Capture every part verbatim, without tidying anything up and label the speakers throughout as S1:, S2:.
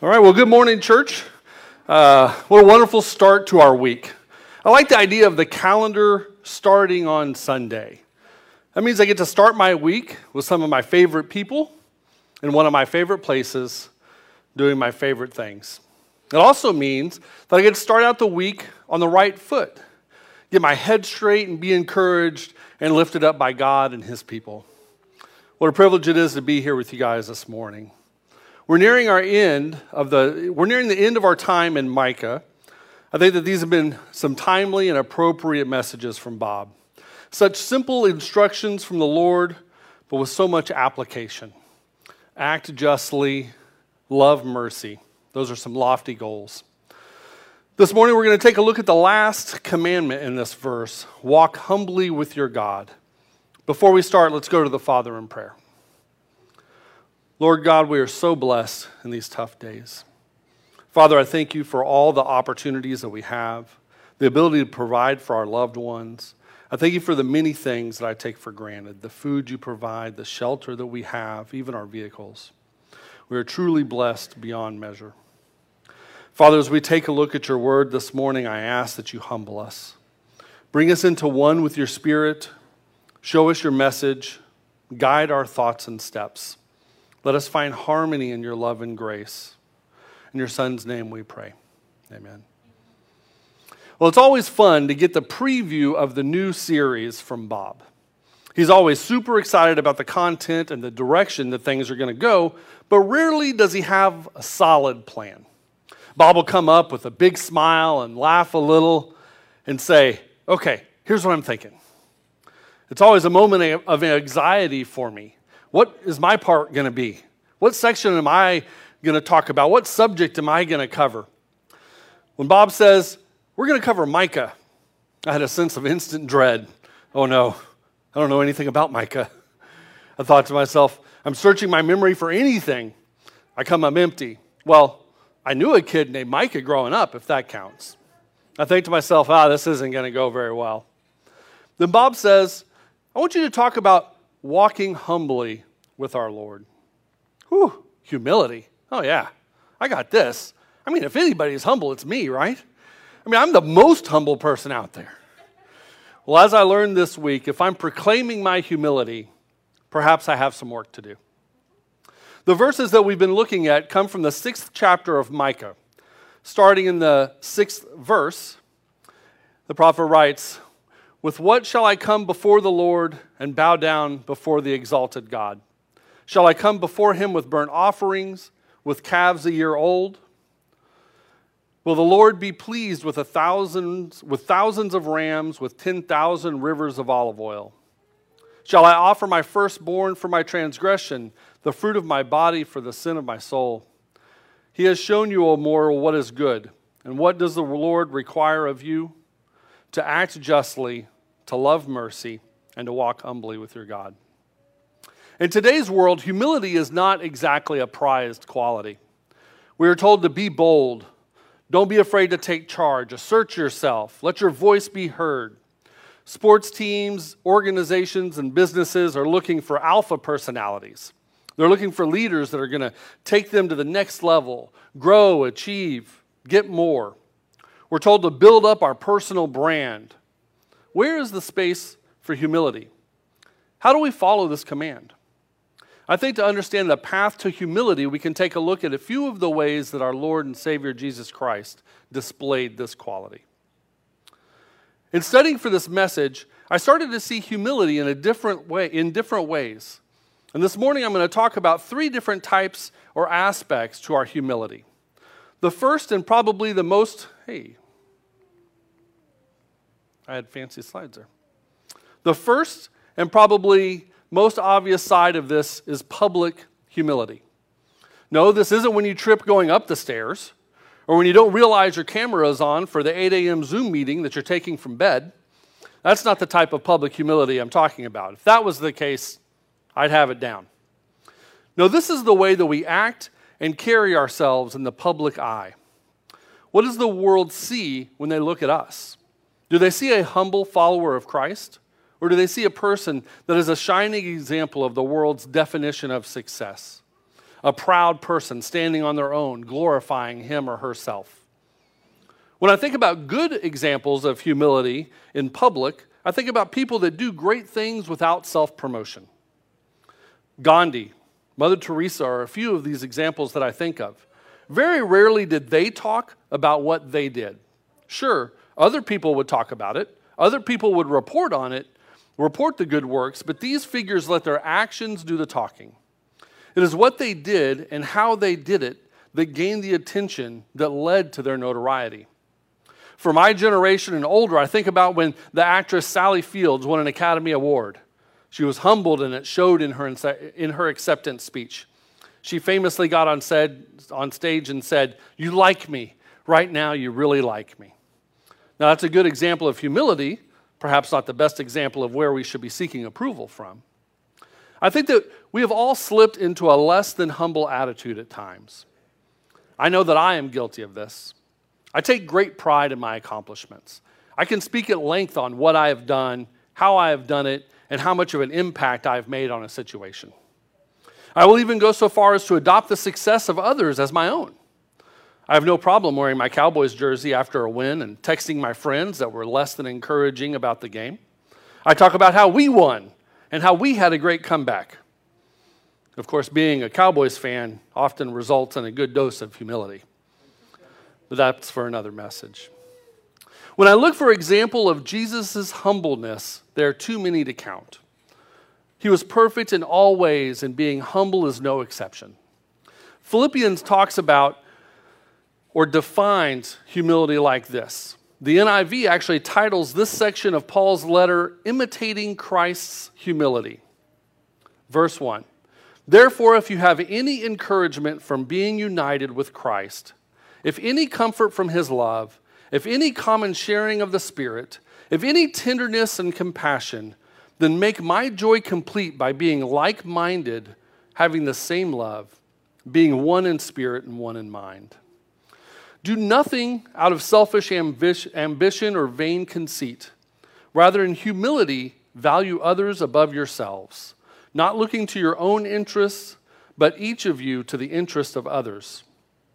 S1: All right, well, good morning, church. Uh, what a wonderful start to our week. I like the idea of the calendar starting on Sunday. That means I get to start my week with some of my favorite people in one of my favorite places doing my favorite things. It also means that I get to start out the week on the right foot, get my head straight and be encouraged and lifted up by God and His people. What a privilege it is to be here with you guys this morning. We're nearing our end of the, we're nearing the end of our time in Micah. I think that these have been some timely and appropriate messages from Bob. Such simple instructions from the Lord, but with so much application. Act justly, love mercy. Those are some lofty goals. This morning we're going to take a look at the last commandment in this verse. Walk humbly with your God. Before we start, let's go to the Father in prayer. Lord God, we are so blessed in these tough days. Father, I thank you for all the opportunities that we have, the ability to provide for our loved ones. I thank you for the many things that I take for granted, the food you provide, the shelter that we have, even our vehicles. We are truly blessed beyond measure. Father, as we take a look at your word this morning, I ask that you humble us. Bring us into one with your Spirit. Show us your message. Guide our thoughts and steps. Let us find harmony in your love and grace. In your Son's name we pray. Amen. Well, it's always fun to get the preview of the new series from Bob. He's always super excited about the content and the direction that things are going to go, but rarely does he have a solid plan. Bob will come up with a big smile and laugh a little and say, okay, here's what I'm thinking. It's always a moment of anxiety for me. What is my part going to be? What section am I going to talk about? What subject am I going to cover? When Bob says, we're going to cover Micah, I had a sense of instant dread. Oh no, I don't know anything about Micah. I thought to myself, I'm searching my memory for anything. I come up empty. Well, I knew a kid named Micah growing up, if that counts. I think to myself, ah, this isn't going to go very well. Then Bob says, I want you to talk about walking humbly with our Lord. Whew, humility. Oh yeah, I got this. I mean, if anybody's humble, it's me, right? I mean, I'm the most humble person out there. Well, as I learned this week, if I'm proclaiming my humility, perhaps I have some work to do. The verses that we've been looking at come from the sixth chapter of Micah. Starting in the sixth verse, the prophet writes, with what shall I come before the Lord and bow down before the exalted God? Shall I come before him with burnt offerings, with calves a year old? Will the Lord be pleased with a thousands, with thousands of rams, with ten thousand rivers of olive oil? Shall I offer my firstborn for my transgression, the fruit of my body for the sin of my soul? He has shown you, O mortal, what is good. And what does the Lord require of you? To act justly, to love mercy, and to walk humbly with your God. In today's world, humility is not exactly a prized quality. We are told to be bold. Don't be afraid to take charge. Assert yourself. Let your voice be heard. Sports teams, organizations, and businesses are looking for alpha personalities. They're looking for leaders that are going to take them to the next level, grow, achieve, get more. We're told to build up our personal brand. Where is the space for humility? How do we follow this command? I think to understand the path to humility, we can take a look at a few of the ways that our Lord and Savior Jesus Christ displayed this quality. In studying for this message, I started to see humility in a different way, in different ways. And this morning I'm going to talk about three different types or aspects to our humility. The first and probably the most, hey, I had fancy slides there. The first and probably most obvious side of this is public humility. No, this isn't when you trip going up the stairs or when you don't realize your camera is on for the eight a.m. Zoom meeting that you're taking from bed. That's not the type of public humility I'm talking about. If that was the case, I'd have it down. No, this is the way that we act and carry ourselves in the public eye. What does the world see when they look at us? Do they see a humble follower of Christ? Or do they see a person that is a shining example of the world's definition of success? a proud person standing on their own, glorifying him or herself. When I think about good examples of humility in public, I think about people that do great things without self-promotion. Gandhi, Mother Teresa are a few of these examples that I think of. Very rarely did they talk about what they did. Sure, other people would talk about it. Other people would report on it, report the good works, but these figures let their actions do the talking. It is what they did and how they did it that gained the attention that led to their notoriety. For my generation and older, I think about when the actress Sally Fields won an Academy Award. She was humbled, and it showed in her in her acceptance speech. She famously got on, said, on stage and said, "You like me. Right now, you really like me." Now, that's a good example of humility, perhaps not the best example of where we should be seeking approval from. I think that we have all slipped into a less than humble attitude at times. I know that I am guilty of this. I take great pride in my accomplishments. I can speak at length on what I have done, how I have done it, and how much of an impact I have made on a situation. I will even go so far as to adopt the success of others as my own. I have no problem wearing my Cowboys jersey after a win and texting my friends that were less than encouraging about the game. I talk about how we won and how we had a great comeback. Of course, being a Cowboys fan often results in a good dose of humility. But that's for another message. When I look for example of Jesus' humbleness, there are too many to count. He was perfect in all ways, and being humble is no exception. Philippians talks about or defines humility like this. The N I V actually titles this section of Paul's letter, "Imitating Christ's Humility." Verse one, "Therefore, if you have any encouragement from being united with Christ, if any comfort from his love, if any common sharing of the Spirit, if any tenderness and compassion, then make my joy complete by being like-minded, having the same love, being one in spirit and one in mind. Do nothing out of selfish ambition or vain conceit. Rather, in humility, value others above yourselves, not looking to your own interests, but each of you to the interest of others.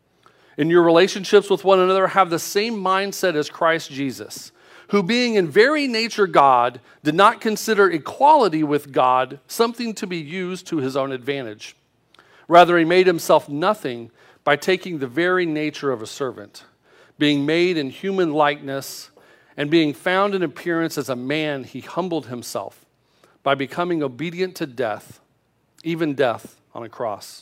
S1: In your relationships with one another, have the same mindset as Christ Jesus, who being in very nature God, did not consider equality with God something to be used to his own advantage. Rather, he made himself nothing by taking the very nature of a servant, being made in human likeness, and being found in appearance as a man, he humbled himself by becoming obedient to death, even death on a cross.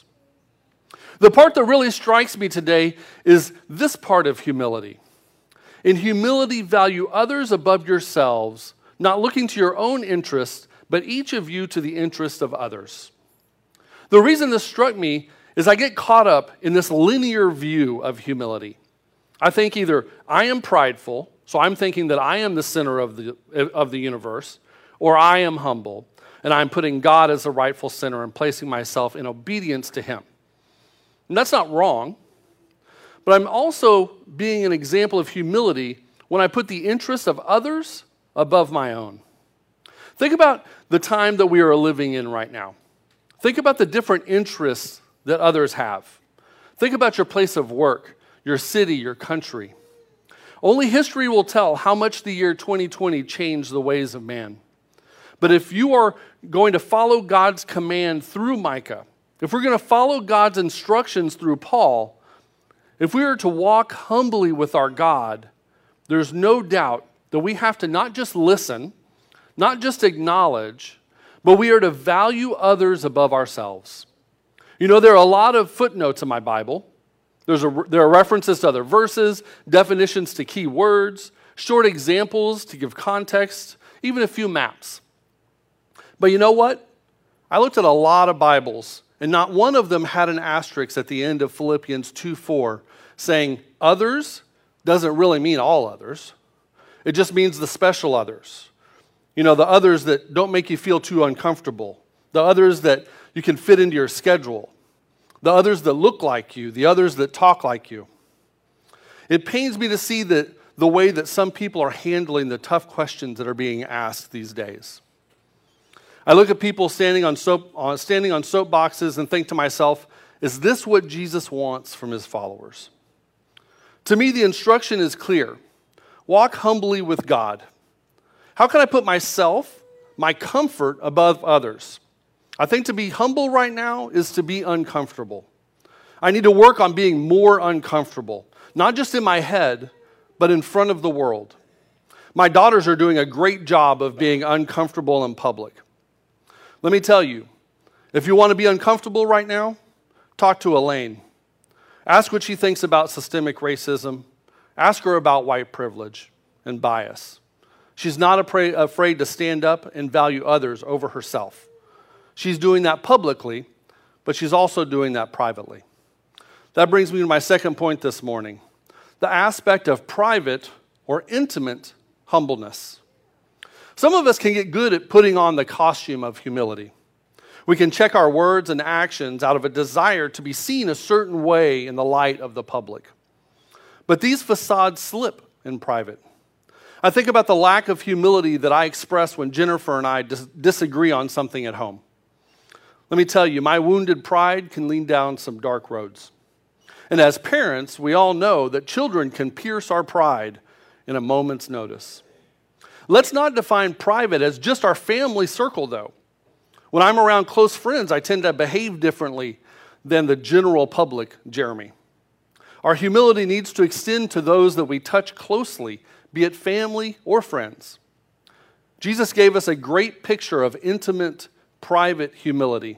S1: The part that really strikes me today is this part of humility. In humility, value others above yourselves, not looking to your own interests, but each of you to the interest of others. The reason this struck me is I get caught up in this linear view of humility. I think either I am prideful, so I'm thinking that I am the center of the, of the universe, or I am humble, and I'm putting God as the rightful center and placing myself in obedience to him. And that's not wrong, but I'm also being an example of humility when I put the interests of others above my own. Think about the time that we are living in right now. Think about the different interests that others have. Think about your place of work, your city, your country. Only history will tell how much the year twenty twenty changed the ways of man. But if you are going to follow God's command through Micah, if we're going to follow God's instructions through Paul, if we are to walk humbly with our God, there's no doubt that we have to not just listen, not just acknowledge, but we are to value others above ourselves. You know, there are a lot of footnotes in my Bible. There's a, there are references to other verses, definitions to key words, short examples to give context, even a few maps. But you know what? I looked at a lot of Bibles, and not one of them had an asterisk at the end of Philippians two four saying others doesn't really mean all others. It just means the special others. You know, the others that don't make you feel too uncomfortable. The others that you can fit into your schedule. The others that look like you. The others that talk like you. It pains me to see that the way that some people are handling the tough questions that are being asked these days. I look at people standing on soap, uh, standing on soapboxes and think to myself, Is this what Jesus wants from his followers? To me, the instruction is clear. Walk humbly with God. How can I put myself, my comfort, above others? I think to be humble right now is to be uncomfortable. I need to work on being more uncomfortable, not just in my head, but in front of the world. My daughters are doing a great job of being uncomfortable in public. Let me tell you, if you want to be uncomfortable right now, talk to Elaine. Ask what she thinks about systemic racism. Ask her about white privilege and bias. She's not afraid to stand up and value others over herself. She's doing that publicly, but she's also doing that privately. That brings me to my second point this morning, the aspect of private or intimate humbleness. Some of us can get good at putting on the costume of humility. We can check our words and actions out of a desire to be seen a certain way in the light of the public. But these facades slip in private. I think about the lack of humility that I express when Jennifer and I dis- disagree on something at home. Let me tell you, my wounded pride can lead down some dark roads. And as parents, we all know that children can pierce our pride in a moment's notice. Let's not define private as just our family circle, though. When I'm around close friends, I tend to behave differently than the general public, Jeremy. Our humility needs to extend to those that we touch closely, be it family or friends. Jesus gave us a great picture of intimate, private humility.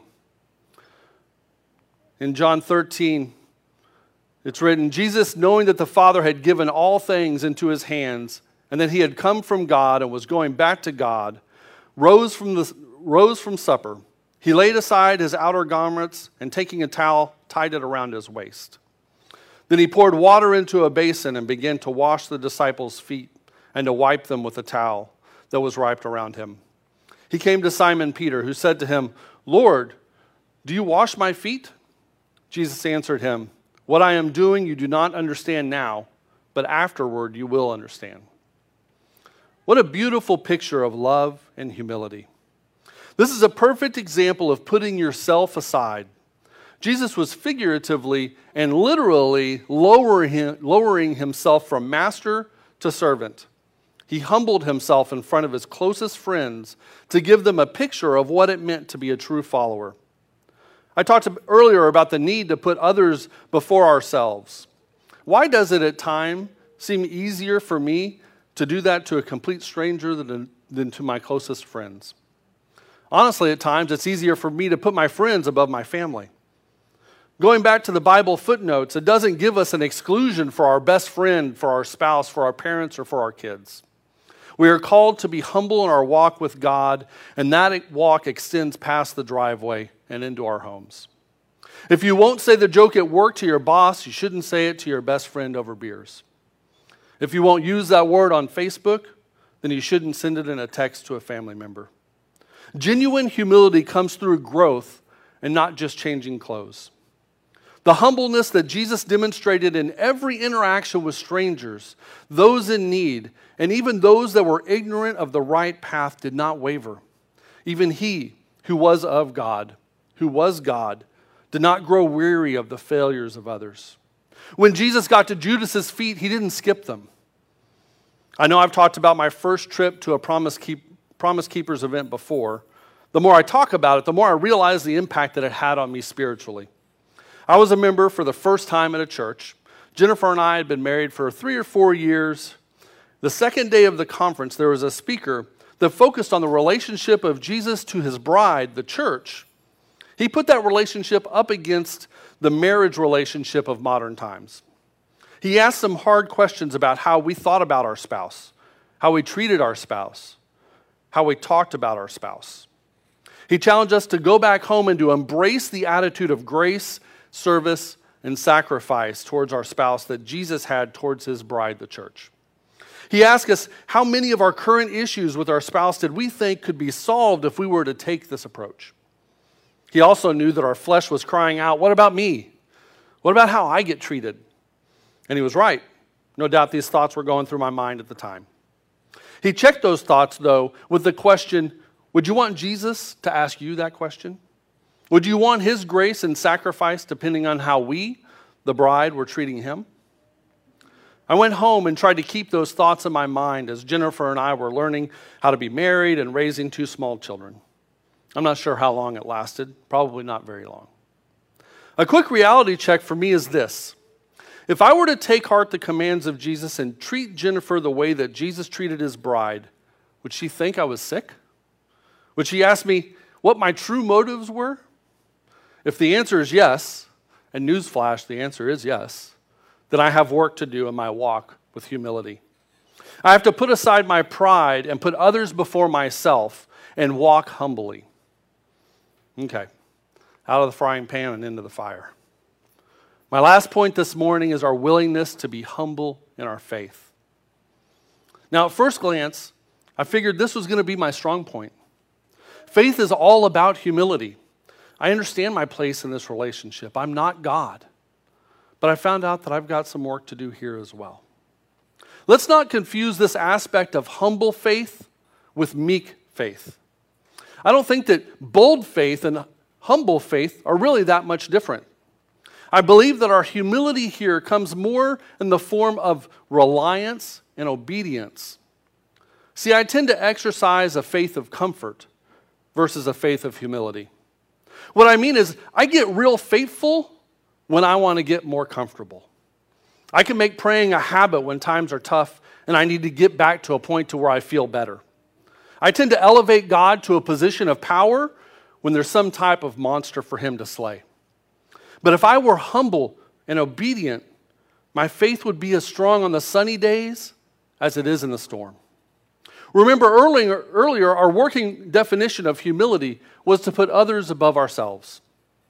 S1: In John thirteen, it's written, Jesus, knowing that the Father had given all things into his hands, and that he had come from God and was going back to God, rose from, the, rose from supper. He laid aside his outer garments, and taking a towel, tied it around his waist. Then he poured water into a basin and began to wash the disciples' feet and to wipe them with a towel that was wrapped around him. He came to Simon Peter, who said to him, Lord, do you wash my feet? Jesus answered him, what I am doing you do not understand now, but afterward you will understand. What a beautiful picture of love and humility. This is a perfect example of putting yourself aside. Jesus was figuratively and literally lowering, lowering himself from master to servant. He humbled himself in front of his closest friends to give them a picture of what it meant to be a true follower. I talked earlier about the need to put others before ourselves. Why does it at times seem easier for me to do that to a complete stranger than, than to my closest friends? Honestly, at times it's easier for me to put my friends above my family. Going back to the Bible footnotes, it doesn't give us an exclusion for our best friend, for our spouse, for our parents, or for our kids. We are called to be humble in our walk with God, and that walk extends past the driveway and into our homes. If you won't say the joke at work to your boss, you shouldn't say it to your best friend over beers. If you won't use that word on Facebook, then you shouldn't send it in a text to a family member. Genuine humility comes through growth and not just changing clothes. The humbleness that Jesus demonstrated in every interaction with strangers, those in need, and even those that were ignorant of the right path did not waver. Even he, who was of God, who was God, did not grow weary of the failures of others. When Jesus got to Judas's feet, he didn't skip them. I know I've talked about my first trip to a Promise, Keep, Promise Keepers event before. The more I talk about it, the more I realize the impact that it had on me spiritually. I was a member for the first time at a church. Jennifer and I had been married for three or four years. The second day of the conference, there was a speaker that focused on the relationship of Jesus to his bride, the church. He put that relationship up against the marriage relationship of modern times. He asked some hard questions about how we thought about our spouse, how we treated our spouse, how we talked about our spouse. He challenged us to go back home and to embrace the attitude of grace, service, and sacrifice towards our spouse that Jesus had towards his bride, the church. He asked us how many of our current issues with our spouse did we think could be solved if we were to take this approach. He also knew that our flesh was crying out, what about me? What about how I get treated? And he was right. No doubt these thoughts were going through my mind at the time. He checked those thoughts, though, with the question, would you want Jesus to ask you that question? Would you want his grace and sacrifice depending on how we, the bride, were treating him? I went home and tried to keep those thoughts in my mind as Jennifer and I were learning how to be married and raising two small children. I'm not sure how long it lasted, probably not very long. A quick reality check for me is this. If I were to take heart the commands of Jesus and treat Jennifer the way that Jesus treated his bride, would she think I was sick? Would she ask me what my true motives were? If the answer is yes, and newsflash, the answer is yes, then I have work to do in my walk with humility. I have to put aside my pride and put others before myself and walk humbly. Okay, out of the frying pan and into the fire. My last point this morning is our willingness to be humble in our faith. Now, at first glance, I figured this was going to be my strong point. Faith is all about humility. I understand my place in this relationship. I'm not God. But I found out that I've got some work to do here as well. Let's not confuse this aspect of humble faith with meek faith. I don't think that bold faith and humble faith are really that much different. I believe that our humility here comes more in the form of reliance and obedience. See, I tend to exercise a faith of comfort versus a faith of humility. What I mean is, I get real faithful when I want to get more comfortable. I can make praying a habit when times are tough and I need to get back to a point to where I feel better. I tend to elevate God to a position of power when there's some type of monster for him to slay. But if I were humble and obedient, my faith would be as strong on the sunny days as it is in the storm. Remember earlier, earlier, our working definition of humility was to put others above ourselves.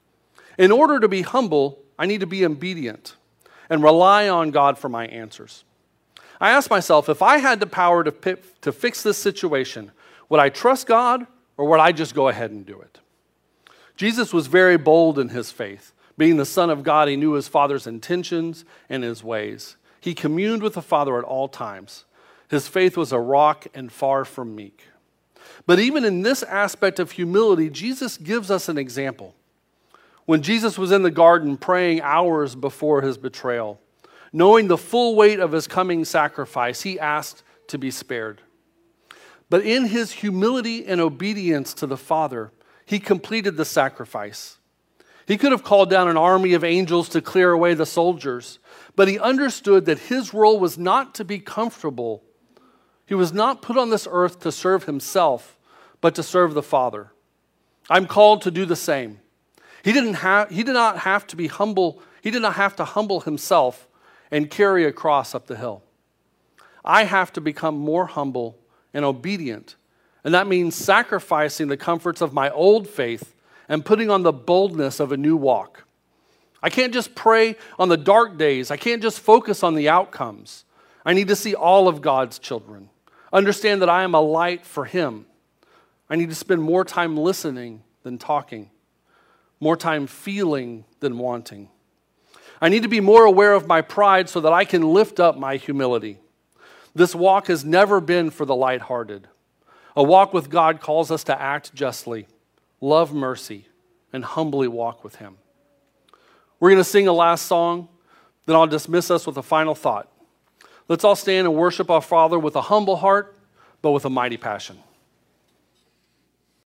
S1: In order to be humble, I need to be obedient and rely on God for my answers. I asked myself, if I had the power to, p- to fix this situation, would I trust God or would I just go ahead and do it? Jesus was very bold in his faith. Being the Son of God, he knew his Father's intentions and his ways. He communed with the Father at all times. His faith was a rock and far from meek. But even in this aspect of humility, Jesus gives us an example. When Jesus was in the garden praying hours before his betrayal, knowing the full weight of his coming sacrifice, he asked to be spared. But in his humility and obedience to the Father, he completed the sacrifice. He could have called down an army of angels to clear away the soldiers, but he understood that his role was not to be comfortable. He was not put on this earth to serve himself, but to serve the Father. I'm called to do the same. He didn't have, he did not have to be humble. He did not have to humble himself and carry a cross up the hill. I have to become more humble and obedient, and that means sacrificing the comforts of my old faith and putting on the boldness of a new walk. I can't just pray on the dark days. I can't just focus on the outcomes. I need to see all of God's children. Understand that I am a light for him. I need to spend more time listening than talking, more time feeling than wanting. I need to be more aware of my pride so that I can lift up my humility. This walk has never been for the lighthearted. A walk with God calls us to act justly, love mercy, and humbly walk with him. We're going to sing a last song, then I'll dismiss us with a final thought. Let's all stand and worship our Father with a humble heart, but with a mighty passion.